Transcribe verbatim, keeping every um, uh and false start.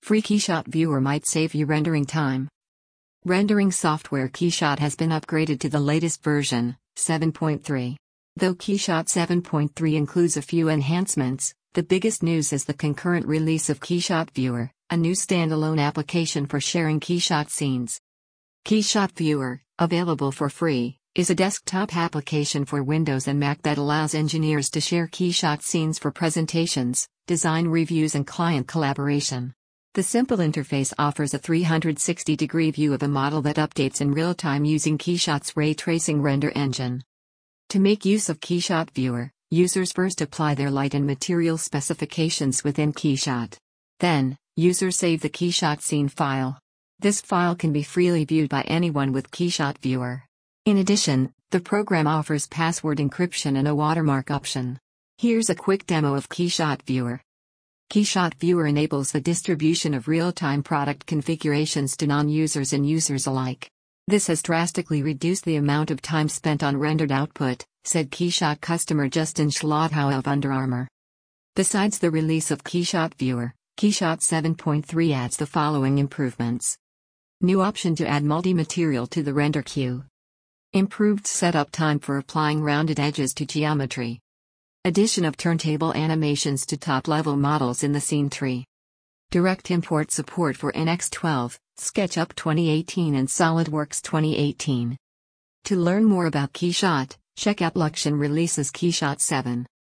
Free Keyshot Viewer might save you rendering time. Rendering software Keyshot has been upgraded to the latest version, seven point three. Though Keyshot seven point three includes a few enhancements, the biggest news is the concurrent release of Keyshot Viewer, a new standalone application for sharing Keyshot scenes. Keyshot Viewer, available for free, is a desktop application for Windows and Mac that allows engineers to share Keyshot scenes for presentations, design reviews and client collaboration. The simple interface offers a three hundred sixty degree view of a model that updates in real time using Keyshot's ray tracing render engine. To make use of Keyshot Viewer, users first apply their light and material specifications within Keyshot. Then, users save the Keyshot scene file. This file can be freely viewed by anyone with Keyshot Viewer. In addition, the program offers password encryption and a watermark option. Here's a quick demo of Keyshot Viewer. Keyshot Viewer enables the distribution of real-time product configurations to non-users and users alike. This has drastically reduced the amount of time spent on rendered output, said Keyshot customer Justin Schlothow of Under Armour. Besides the release of Keyshot Viewer, Keyshot seven point three adds the following improvements. New option to add multi-material to the render queue. Improved setup time for applying rounded edges to geometry. Addition of turntable animations to top-level models in the scene tree. Direct import support for N X twelve, SketchUp twenty eighteen and SolidWorks twenty eighteen. To learn more about Keyshot, check out Luxtion Releases Keyshot seven.